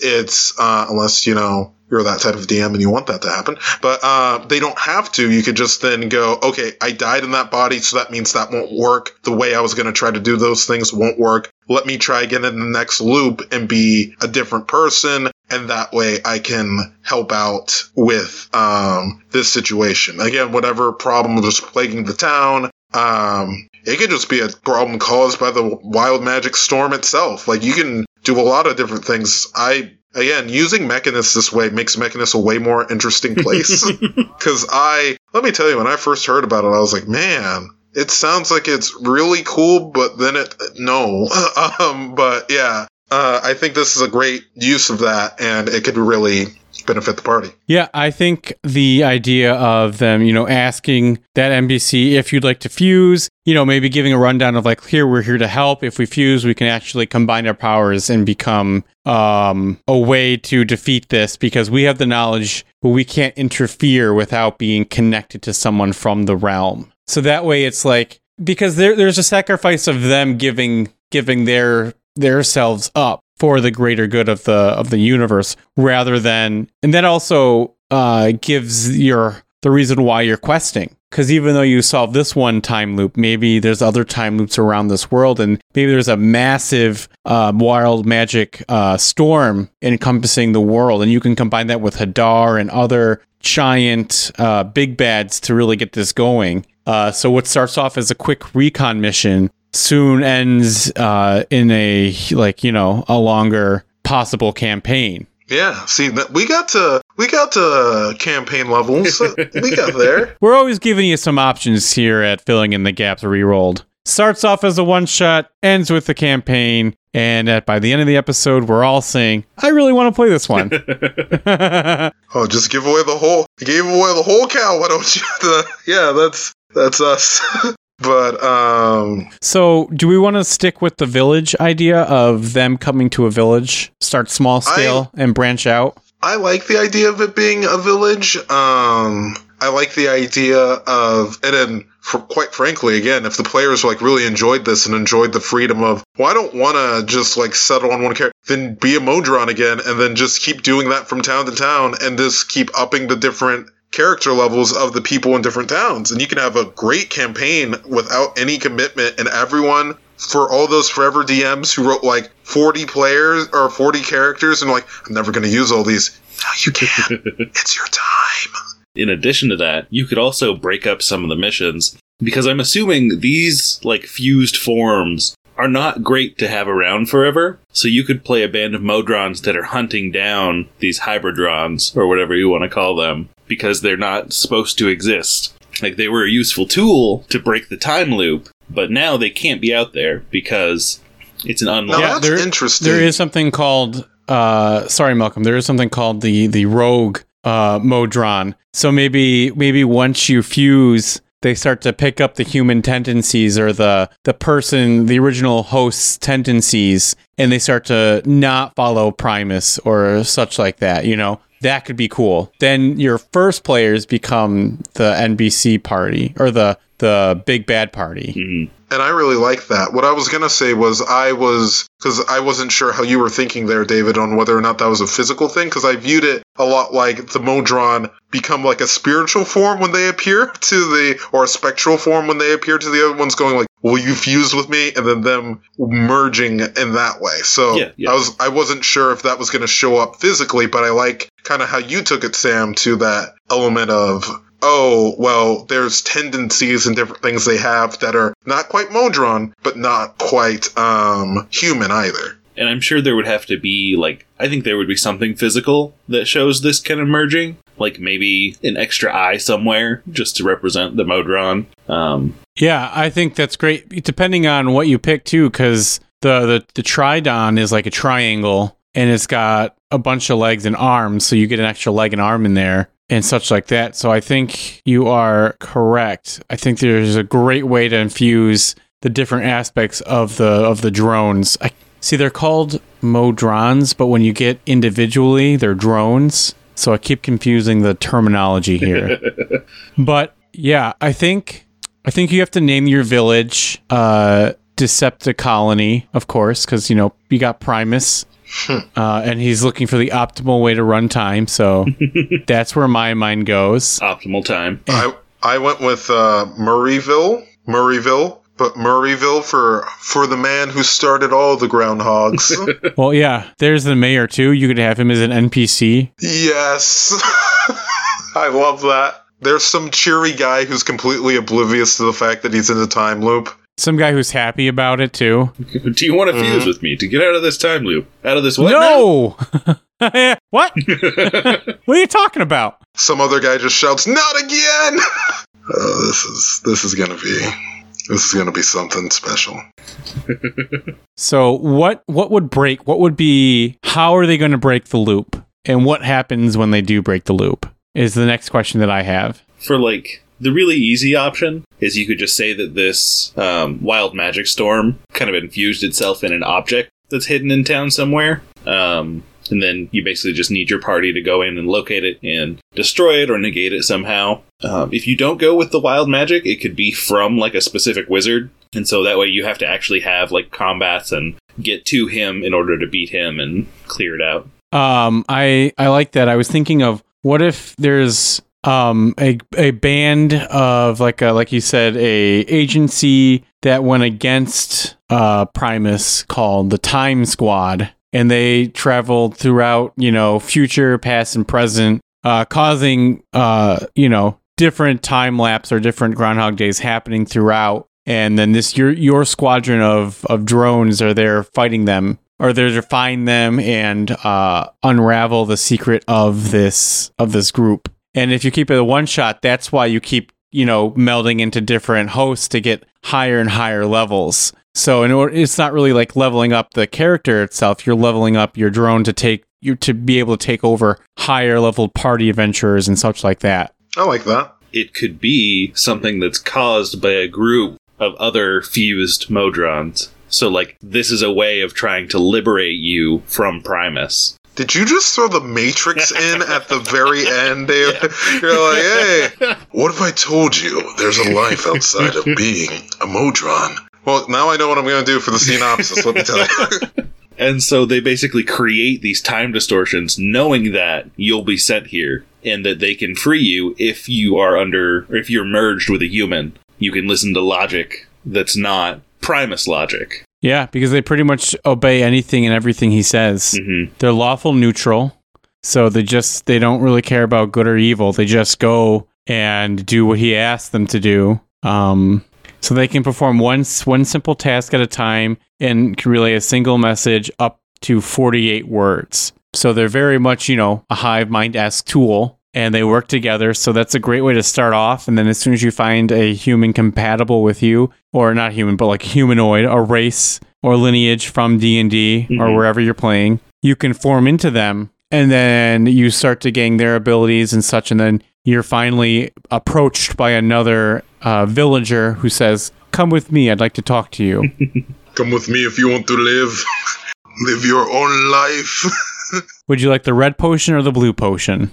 you're that type of DM and you want that to happen. But they don't have to. You could just then go, okay, I died in that body, so that means that won't work. The way I was going to try to do those things won't work. Let me try again in the next loop and be a different person. And that way I can help out with this situation. Again, whatever problem was plaguing the town, it could just be a problem caused by the wild magic storm itself. Like, you can do a lot of different things. Again, using Mechanus this way makes Mechanus a way more interesting place. Because let me tell you, when I first heard about it, I was like, man, it sounds like it's really cool, but then no. But yeah, I think this is a great use of that, and it could really benefit the party. Yeah, I think the idea of them, asking that NPC if you'd like to fuse, maybe giving a rundown of like, here, we're here to help. If we fuse, we can actually combine our powers and become a way to defeat this because we have the knowledge, but we can't interfere without being connected to someone from the realm. So that way it's like, because there's a sacrifice of them giving their selves up for the greater good of the universe, rather than, and that also gives the reason why you're questing. Because even though you solve this one time loop, maybe there's other time loops around this world, and maybe there's a massive wild magic storm encompassing the world, and you can combine that with Hadar and other giant big bads to really get this going. So what starts off as a quick recon mission soon ends in a longer possible campaign. Yeah, see, we got to campaign levels. We got there. We're always giving you some options here at Filling in the Gaps Rerolled. Starts off as a one-shot, ends with the campaign, and by the end of the episode, we're all saying, I really want to play this one. Oh, just give away the whole cow, why don't you? Yeah, that's us. But so do we want to stick with the village idea of them coming to a village, start small scale and branch out? I like the idea of it being a village. I like the idea of, and then quite frankly, again, if the players really enjoyed this and enjoyed the freedom of, well, I don't want to just settle on one character, then be a Modron again, and then just keep doing that from town to town, and just keep upping the different character levels of the people in different towns. And you can have a great campaign without any commitment, and everyone, for all those forever DMs who wrote 40 players or 40 characters and I'm never going to use all these. No, you can. It's your time. In addition to that, you could also break up some of the missions, because I'm assuming these fused forms are not great to have around forever. So you could play a band of Modrons that are hunting down these Hybridrons, or whatever you want to call them, because they're not supposed to exist. They were a useful tool to break the time loop, but now they can't be out there because it's an unlock. Yeah, that's interesting. There is something called, sorry, Malcolm, there is something called the rogue Modron. So maybe once you fuse, they start to pick up the human tendencies or the original host's tendencies, and they start to not follow Primus or such like that, That could be cool. Then your first players become the NBC party or the big bad party. Mm-hmm. And I really like that. What I was going to say was because I wasn't sure how you were thinking there, David, on whether or not that was a physical thing, because I viewed it a lot like the Modron become a spiritual form when they appear or a spectral form when they appear to the other ones, going will you fuse with me? And then them merging in that way. So yeah. I wasn't sure if that was going to show up physically, but I like kind of how you took it, Sam, to that element of, oh, well, there's tendencies and different things they have that are not quite Modron, but not quite human either. And I'm sure there would have to be, I think there would be something physical that shows this kind of merging. Maybe an extra eye somewhere, just to represent the Modron. Yeah, I think that's great, depending on what you pick, too, because the Tridon is like a triangle, and it's got a bunch of legs and arms, so you get an extra leg and arm in there. And such like that. So I think you are correct. I think there's a great way to infuse the different aspects of the drones. See, they're called Modrons, but when you get individually, they're drones. So I keep confusing the terminology here. But yeah, I think you have to name your village Decepticolony, of course, because, you got Primus. And he's looking for the optimal way to run time, so that's where my mind goes. Optimal time. I went with Murrayville, but Murrayville for the man who started all the groundhogs. Well, yeah, there's the mayor too. You could have him as an NPC. Yes, I love that. There's some cheery guy who's completely oblivious to the fact that he's in a time loop. Some guy who's happy about it too. Do you want to fuse with me to get out of this time loop? Out of this what? No! What? What are you talking about? Some other guy just shouts, "Not again!" This is gonna be something special. So what would break? What would be? How are they going to break the loop? And what happens when they do break the loop? Is the next question that I have. For the really easy option is you could just say that this wild magic storm kind of infused itself in an object that's hidden in town somewhere. And then you basically just need your party to go in and locate it and destroy it or negate it somehow. If you don't go with the wild magic, it could be from a specific wizard. And so that way you have to actually have combats and get to him in order to beat him and clear it out. I like that. I was thinking of what if there's a band of like you said, a agency that went against Primus called the Time Squad, and they traveled throughout, future, past, and present, causing different time lapse or different Groundhog Days happening throughout. And then your squadron of drones are there fighting them, or they're to find them and unravel the secret of this group. And if you keep it a one shot, that's why you keep, melding into different hosts to get higher and higher levels. So it's not really leveling up the character itself. You're leveling up your drone to be able to take over higher level party adventurers and such like that. I like that. It could be something that's caused by a group of other fused Modrons. So, this is a way of trying to liberate you from Primus. Did you just throw the Matrix in at the very end, David? Yeah. You're like, hey, what if I told you there's a life outside of being a Modron? Well, now I know what I'm going to do for the synopsis, let me tell you. And so they basically create these time distortions knowing that you'll be sent here and that they can free you if if you're merged with a human. You can listen to logic that's not Primus logic. Yeah, because they pretty much obey anything and everything he says. Mm-hmm. They're lawful neutral, so they don't really care about good or evil. They just go and do what he asks them to do. So they can perform one simple task at a time and can relay a single message up to 48 words. So they're very much, a hive mind-esque tool, and they work together. So that's a great way to start off. And then as soon as you find a human compatible with you, or not human, but humanoid, a race or lineage from D&D or wherever you're playing, you can form into them. And then you start to gain their abilities and such. And then you're finally approached by another villager who says, "Come with me, I'd like to talk to you." Come with me if you want to live your own life. Would you like the red potion or the blue potion?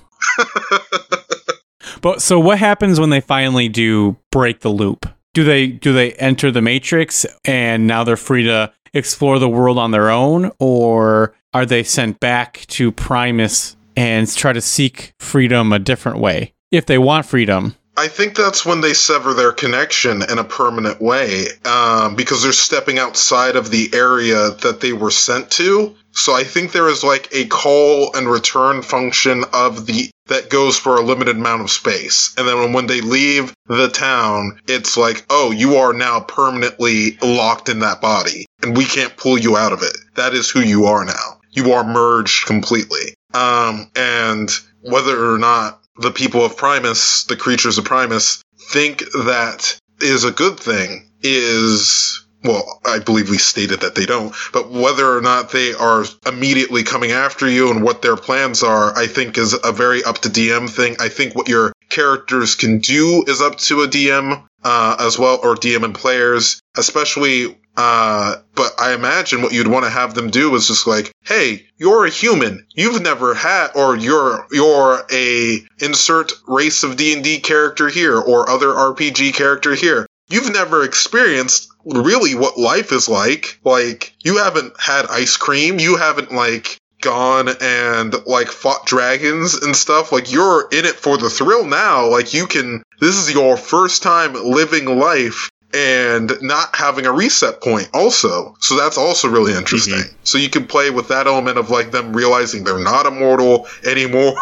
But so what happens when they finally do break the loop? Do they enter the Matrix and now they're free to explore the world on their own, or are they sent back to Primus and try to seek freedom a different way if they want freedom? I think that's when they sever their connection in a permanent way, because they're stepping outside of the area that they were sent to. So I think there is a call and return function that goes for a limited amount of space. And then when they leave the town, it's oh, you are now permanently locked in that body, and we can't pull you out of it. That is who you are now. You are merged completely. And whether or not the people of Primus, the creatures of Primus, think that is a good thing is, well, I believe we stated that they don't, but whether or not they are immediately coming after you and what their plans are, I think is a very up to DM thing. I think what your characters can do is up to a DM as well, or DM and players, especially. But I imagine what you'd want to have them do is just like, hey, you're a human. You've never had, or you're a insert race of D&D character here or other RPG character here. You've never experienced really what life is like. Like, you haven't had ice cream. You haven't, like, gone and, like, fought dragons and stuff. Like, you're in it for the thrill now. Like, this is your first time living life and not having a reset point also. So that's also really interesting. Mm-hmm. So you can play with that element of, like, them realizing they're not immortal anymore.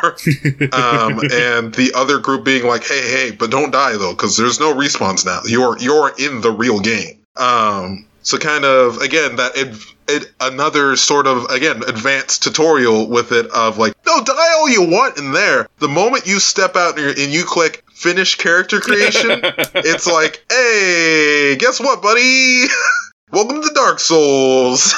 And the other group being like, hey, but don't die though, because there's no respawns now. You're in the real game. So kind of, again, another sort of, again, advanced tutorial with it of like, no, die all you want in there. The moment you step out and you click finish character creation, it's like, hey, guess what, buddy? Welcome to Dark Souls.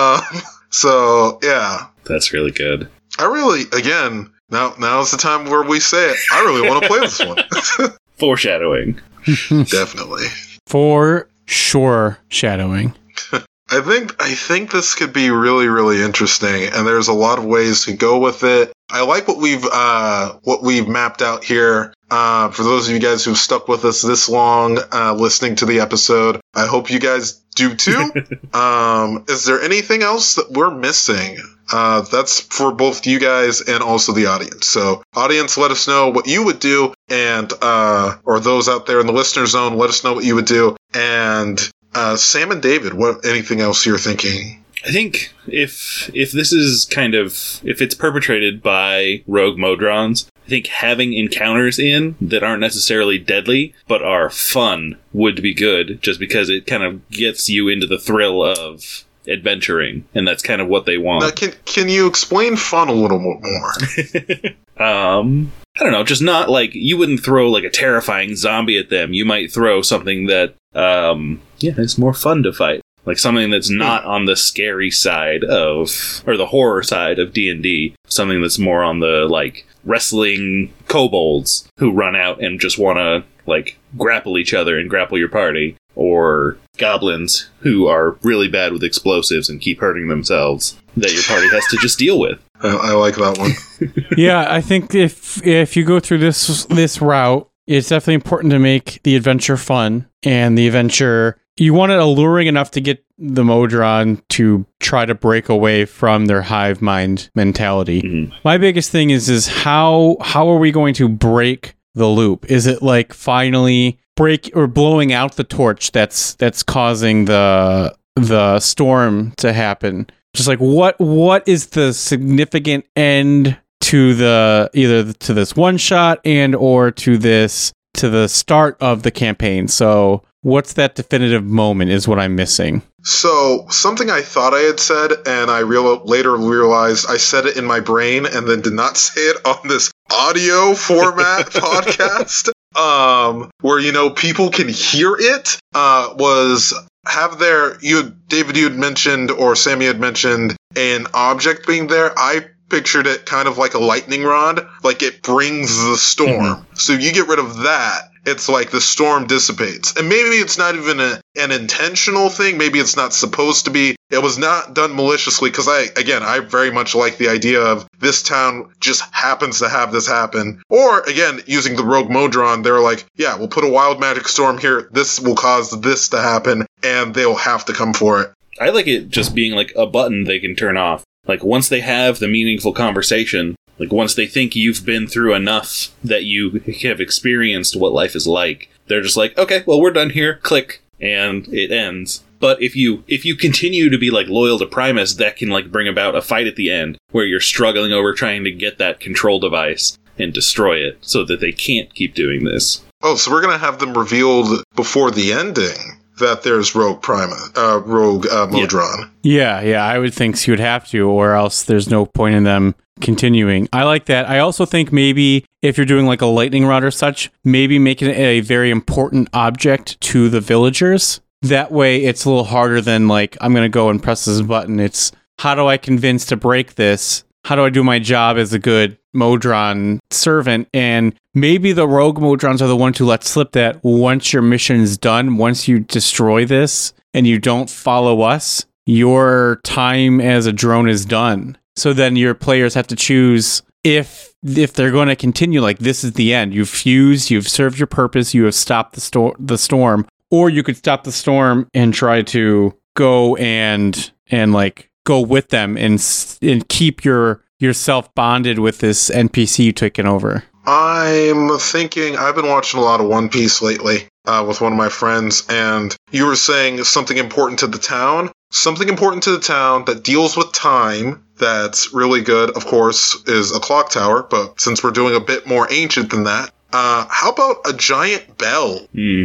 So, yeah. That's really good. I really, again, now's the time where we say it. I really want to play this one. Foreshadowing. Definitely. For sure, shadowing. I think this could be really, really interesting, and there's a lot of ways to go with it. I like what we've mapped out here. For those of you guys who've stuck with us this long, listening to the episode, I hope you guys do too. Is there anything else that we're missing? That's for both you guys and also the audience. So, audience, let us know what you would do, and or those out there in the listener zone, let us know what you would do. And Sam and David, anything else you're thinking? I think if this is if it's perpetrated by rogue Modrons, I think having encounters in that aren't necessarily deadly, but are fun would be good, just because it kind of gets you into the thrill of adventuring, and that's kind of what they want. Now, can you explain fun a little more? I don't know, just not like, you wouldn't throw like a terrifying zombie at them. You might throw something that, it's more fun to fight. Like something that's not on the scary side of, or the horror side of D&D. Something that's more on the, like, wrestling kobolds who run out and just want to, like, grapple each other and grapple your party. Or goblins who are really bad with explosives and keep hurting themselves that your party has to just deal with. I like that one. Yeah, I think if you go through this route, it's definitely important to make the adventure fun, and the adventure, you want it alluring enough to get the Modron to try to break away from their hive mind mentality. Mm-hmm. My biggest thing is how are we going to break the loop? Is it like finally break or blowing out the torch that's causing the storm to happen? Just like what is the significant end to either to this one shot and or to the start of the campaign? So what's that definitive moment is what I'm missing. So something I thought I had said, and I later realized I said it in my brain and then did not say it on this audio format podcast, where, people can hear it, was David, you had mentioned, or Sammy had mentioned, an object being there. I pictured it kind of like a lightning rod, like it brings the storm. Mm-hmm. So you get rid of that, it's like the storm dissipates. And maybe it's not even an intentional thing. Maybe it's not supposed to be. It was not done maliciously, because I very much like the idea of this town just happens to have this happen. Or, again, using the rogue Modron, they're like, yeah, we'll put a wild magic storm here. This will cause this to happen, and they'll have to come for it. I like it just being like a button they can turn off. Like, once they have the meaningful conversation, like, once they think you've been through enough that you have experienced what life is like, they're just like, okay, well, we're done here, click, and it ends. But if you continue to be, like, loyal to Primus, that can, like, bring about a fight at the end, where you're struggling over trying to get that control device and destroy it, so that they can't keep doing this. Oh, so we're gonna have them revealed before the ending that there's rogue Modron. Yeah, I would think you would have to, or else there's no point in them continuing. I like that. I also think maybe if you're doing like a lightning rod or such, maybe make it a very important object to the villagers. That way it's a little harder than like, I'm going to go and press this button. It's how do I convince to break this? how do I do my job as a good Modron servant? And maybe the rogue Modrons are the ones who let slip that once your mission is done, once you destroy this and you don't follow us, your time as a drone is done. So then your players have to choose if they're going to continue, like this is the end. You've fused, you've served your purpose, you have stopped the storm, or you could stop the storm and try to go and like go with them and keep yourself bonded with this NPC you've taken over. I'm thinking, I've been watching a lot of One Piece lately with one of my friends, and you were saying something important to the town. Something important to the town that deals with time that's really good, of course, is a clock tower, but since we're doing a bit more ancient than that, how about a giant bell?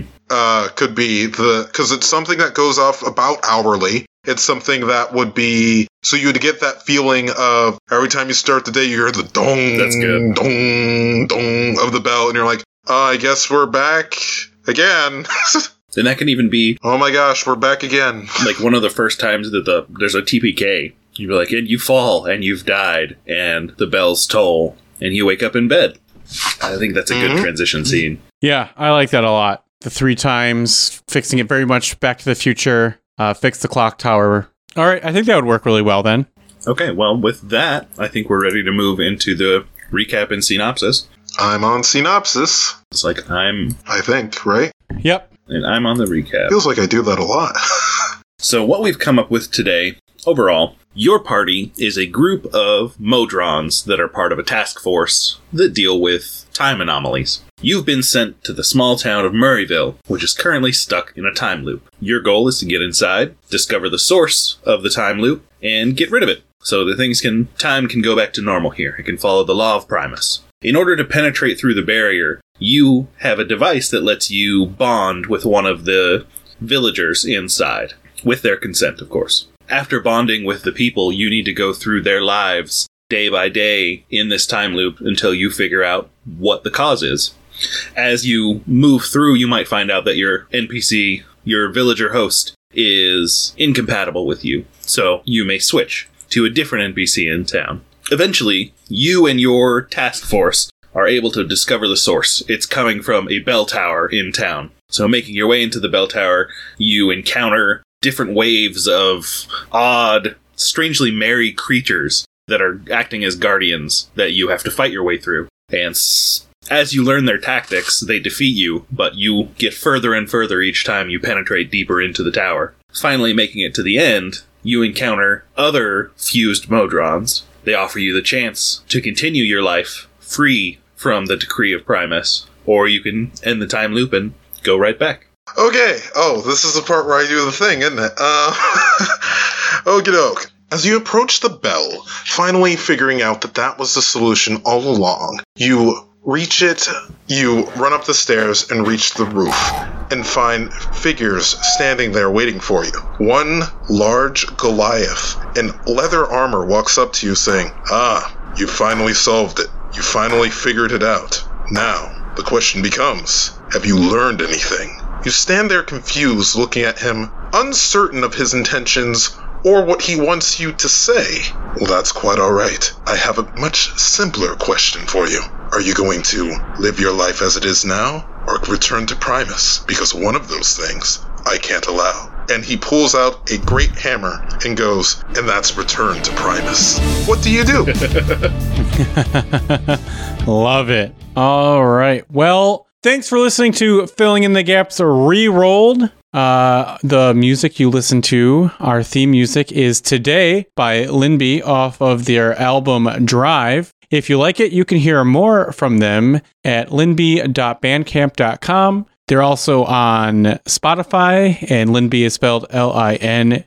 Could be because it's something that goes off about hourly. It's something that would be, so you'd get that feeling of every time you start the day, you hear the dong, That's good. dong, dong of the bell, and you're like, I guess we're back again. And that can even be Oh my gosh, we're back again. like one of the first times that there's a TPK. You'd be like, and you fall, and you've died, and the bells toll, and you wake up in bed. I think that's a good transition scene. Yeah, I like that a lot. The 3 times, fixing it very much Back to the Future, fix the clock tower. All right, I think that would work really well then. Okay, well, with that, I think we're ready to move into the recap and synopsis. I'm on synopsis, It's like I think, right? Yep. and I'm on the recap. Feels like I do that a lot. So what we've come up with today, overall, your party is a group of Modrons that are part of a task force that deal with time anomalies. You've been sent to the small town of Murrayville, which is currently stuck in a time loop. Your goal is to get inside, discover the source of the time loop, and get rid of it. So that time can go back to normal here. It can follow the law of Primus. In order to penetrate through the barrier, you have a device that lets you bond with one of the villagers inside, with their consent, of course. After bonding with the people, you need to go through their lives day by day in this time loop until you figure out what the cause is. As you move through, you might find out that your NPC, your villager host, is incompatible with you, so you may switch to a different NPC in town. Eventually, you and your task force are able to discover the source. It's coming from a bell tower in town. So making your way into the bell tower, you encounter different waves of odd, strangely merry creatures that are acting as guardians that you have to fight your way through. And as you learn their tactics, they defeat you, but you get further and further each time you penetrate deeper into the tower. Finally making it to the end, you encounter other fused Modrons. They offer you the chance to continue your life free from the decree of Primus, or you can end the time loop and go right back. Okay. Oh, this is the part where I do the thing, isn't it? Okie doke. As you approach the bell, finally figuring out that was the solution all along, you reach it, you run up the stairs and reach the roof, and find figures standing there waiting for you. One large Goliath in leather armor walks up to you saying, you finally solved it. You finally figured it out. Now, the question becomes, have you learned anything? You stand there confused, looking at him, uncertain of his intentions or what he wants you to say. Well, that's quite alright. I have a much simpler question for you. Are you going to live your life as it is now, or return to Primus? Because one of those things I can't allow. And he pulls out a great hammer and goes, and that's return to Primus. What do you do? Love it. All right. Well, thanks for listening to Filling in the Gaps Rerolled. The music you listen to, our theme music, is Today by Linby off of their album Drive. If you like it, you can hear more from them at linby.bandcamp.com. They're also on Spotify, and Linby is spelled Lindby,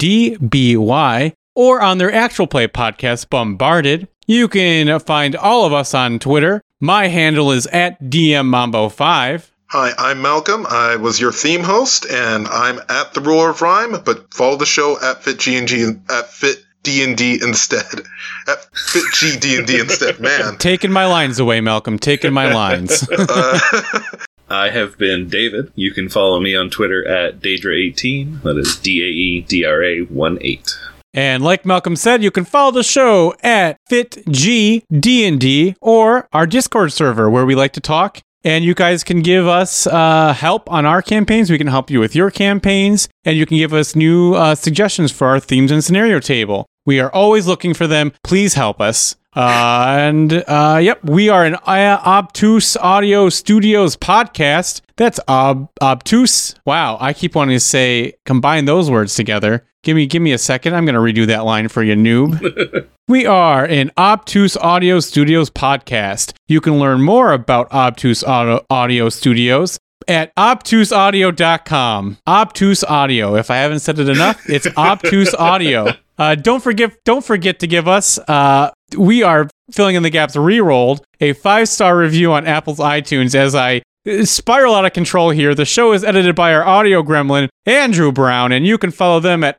or on their actual play podcast, Bombarded. You can find all of us on Twitter. My handle is @DMMambo5. Hi, I'm Malcolm. I was your theme host, and I'm at The Ruler of Rhyme, but follow the show at FitGD at FitD&D instead. At FitGD&D instead, man. Taking my lines away, Malcolm. Taking my lines. I have been David. You can follow me on Twitter at Daedra18. That is DAEDRA18. And like Malcolm said, you can follow the show at FitGDND or our Discord server where we like to talk. And you guys can give us help on our campaigns. We can help you with your campaigns. And you can give us new suggestions for our themes and scenario table. We are always looking for them. Please help us. Yep, we are an Obtuse Audio Studios podcast. That's obtuse. Wow, I keep wanting to say combine those words together. Give me a second. I'm going to redo that line for you, noob. We are an Obtuse Audio Studios podcast. You can learn more about Obtuse Audio Studios at obtuseaudio.com. Obtuse Audio. If I haven't said it enough, it's Obtuse Audio. Don't forget to give us, we are Filling in the Gaps Rerolled, a 5-star review on Apple's iTunes as I spiral out of control here. The show is edited by our audio gremlin, Andrew Brown, and you can follow them at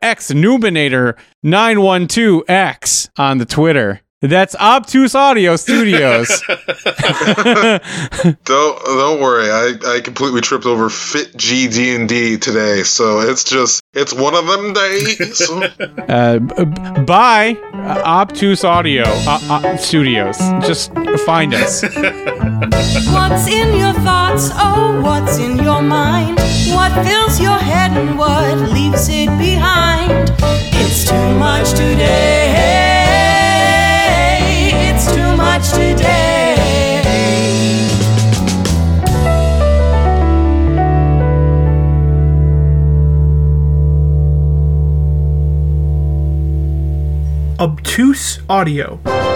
xnubinator912x on the Twitter. That's Obtuse Audio Studios. Don't worry. I completely tripped over FitGDND today, so it's one of them days. Bye, Obtuse Audio Studios. Just find us. What's in your thoughts? Oh, what's in your mind? What fills your head and what leaves it behind? It's too much today. It's too much today. Obtuse Audio.